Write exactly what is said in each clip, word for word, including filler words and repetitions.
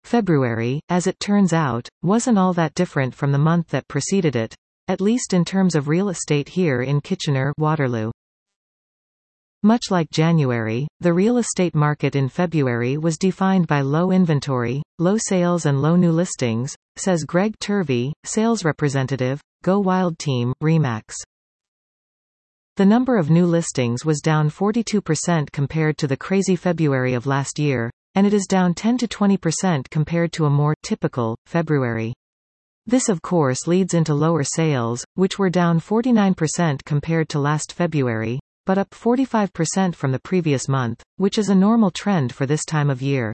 February, as it turns out, wasn't all that different from the month that preceded it, at least in terms of real estate here in Kitchener-Waterloo. Much like January, the real estate market in February was defined by low inventory, low sales and low new listings, says Greg Turvey, sales representative, Go Wild Team, Remax. The number of new listings was down forty-two percent compared to the crazy February of last year, and it is down ten to twenty percent compared to a more typical February. This of course leads into lower sales, which were down forty-nine percent compared to last February, but up forty-five percent from the previous month, which is a normal trend for this time of year.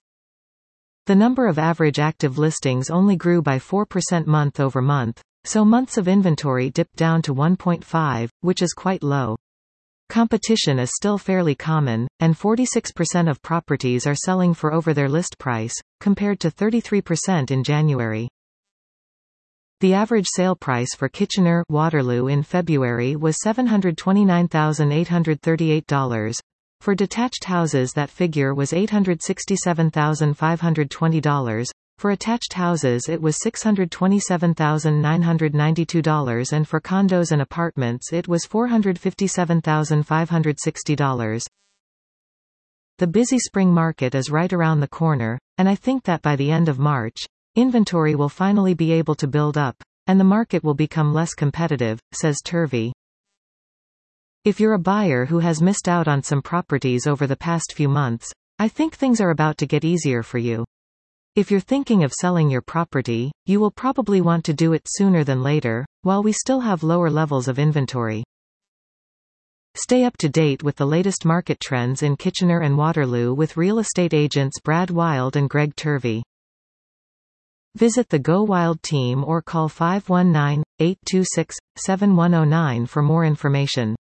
The number of average active listings only grew by four percent month over month, so months of inventory dipped down to one point five, which is quite low. Competition is still fairly common, and forty-six percent of properties are selling for over their list price, compared to thirty-three percent in January. The average sale price for Kitchener-Waterloo in February was seven hundred twenty-nine thousand eight hundred thirty-eight dollars. For detached houses that figure was eight hundred sixty-seven thousand five hundred twenty dollars. For attached houses it was six hundred twenty-seven thousand nine hundred ninety-two dollars, and for condos and apartments it was four hundred fifty-seven thousand five hundred sixty dollars. The busy spring market is right around the corner, and I think that by the end of March, inventory will finally be able to build up, and the market will become less competitive, says Turvey. If you're a buyer who has missed out on some properties over the past few months, I think things are about to get easier for you. If you're thinking of selling your property, you will probably want to do it sooner than later, while we still have lower levels of inventory. Stay up to date with the latest market trends in Kitchener and Waterloo with real estate agents Brad Wild and Greg Turvey. Visit the Go Wild team or call five one nine, eight two six, seven one zero nine for more information.